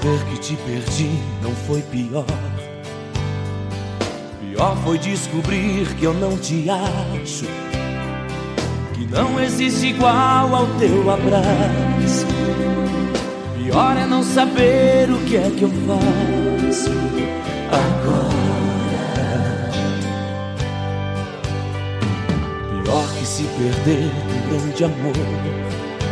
Saber que te perdi não foi pior. Pior foi descobrir que eu não te acho, que não existe igual ao teu abraço. Pior é não saber o que é que eu faço agora. Pior que se perder um grande amor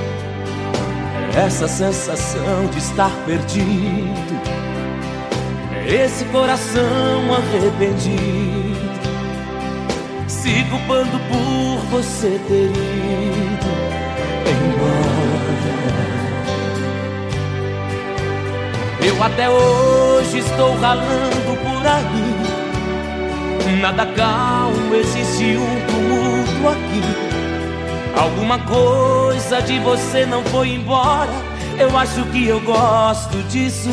é essa sensação de estar perdido, é esse coração arrependido, se culpando por você ter ido embora. Eu até hoje estou ralando por aí, nada calmo, existe um tumulto aqui. Alguma coisa de você não foi embora, eu acho que eu gosto disso.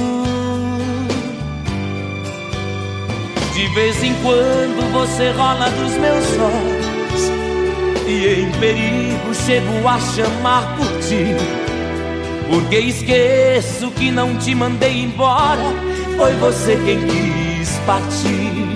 De vez em quando você rola dos meus olhos, e em perigo chego a chamar por ti, porque esqueço que não te mandei embora, foi você quem quis partir.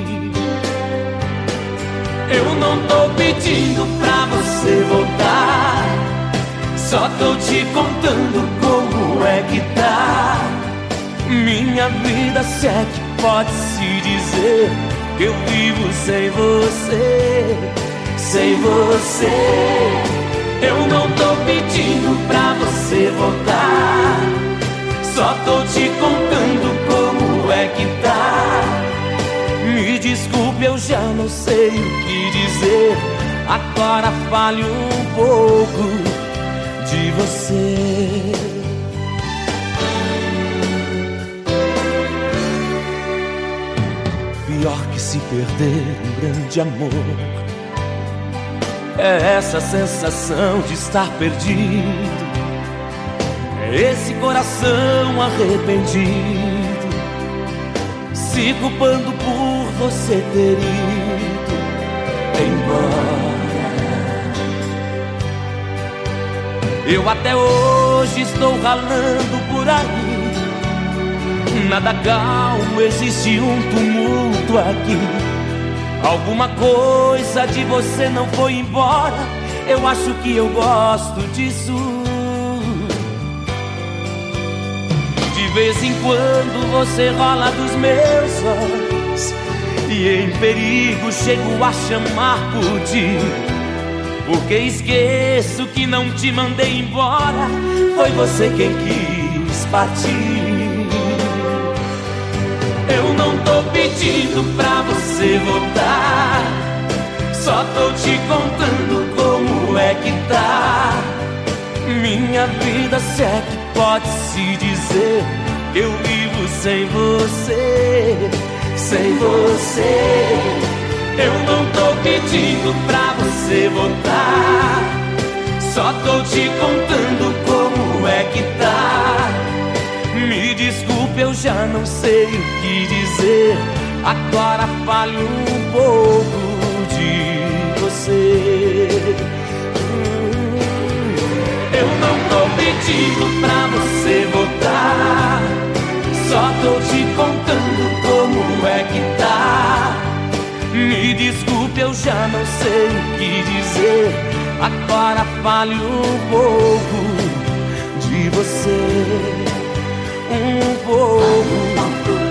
Eu não tô pedindo pra você voltar, só tô te contando como é que tá minha vida, se é que pode-se dizer que eu vivo sem você, sem você. Eu não tô pedindo pra você voltar, só tô te contando como é que tá. Me desculpe, eu já não sei o que dizer, agora fale um pouco de você. Pior que se perder um grande amor é essa sensação de estar perdido, é esse coração arrependido, se culpando por você ter ido embora. Eu até hoje estou ralando por aí, nada calmo, existe um tumulto aqui. Alguma coisa de você não foi embora, eu acho que eu gosto disso. De vez em quando você rola dos meus olhos, e em perigo chego a chamar por ti, porque esqueço que não te mandei embora, foi você quem quis partir. Eu não tô pedindo pra você voltar, só tô te contando como é que tá minha vida, se é que pode-se dizer que eu vivo sem você, sem você. Eu não tô pedindo pra você voltar, só tô te contando como é que tá. Me desculpe, eu já não sei o que dizer, agora fale um pouco de você. Eu não tô pedindo pra você voltar, só tô te contando como é que tá. Me desculpe, eu já não sei o que dizer, agora fale um pouco de você. Um pouco